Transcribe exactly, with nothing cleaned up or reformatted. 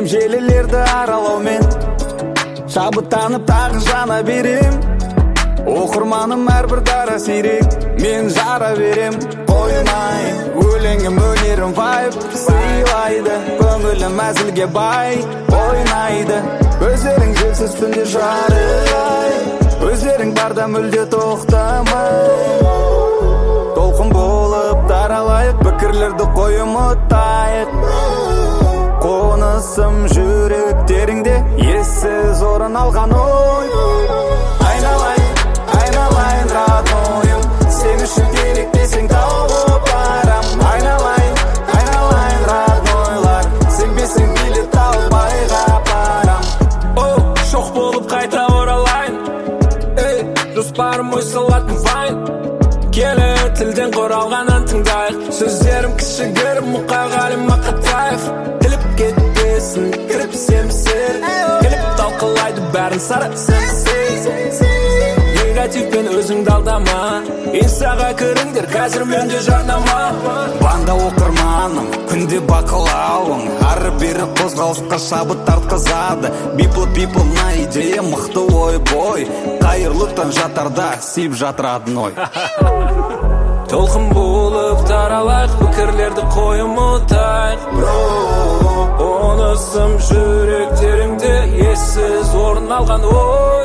келем желілерді аралаумен, шабыттанып тағы жана берем. Оқырманым әрбір дара сирек, мен жара берем. Қоймай, өлеңім өнерім вайп сыйлайды, көңілім әзілге бай ойнайды. Өздерің желсіз түнде жарай, өздерің барда мүлде тоқтамай. Толқын болып таралайық, пікірлерді қой ұмытайық. Қонысым жүректеріңде ессіз орын алған ой. Айналайын, айналайын роднойым, сен үшін керек десең тауып барам. Айналайын, айналайын роднойлар, сенбесең билет албайға барам. Оу, шоқ болып қайта оралайын, ей, жоспарым ой салатын вайн. Келі тілден құралған ән тыңдайық, сөздерім кішігірім мұқағалим Мақатаев. Тіліп кетпесін, кіріп семсер, келіп талқылайды бәрін сары сәмсей. Негативпен өзіңді алдама, инстаға кіріңдер, қазір менде жарнама. Банда оқырманым, күнде бақылауың, ары бері қозғалысқа шабыт тартқызады. People people на идея мықты ой бой, қайырлы таң жатарда сиіп жатыр одной. Толқын болып таралайық, пікірлерді қой ұмытайық. Онысым жүректеріңде ессіз орын алған ой.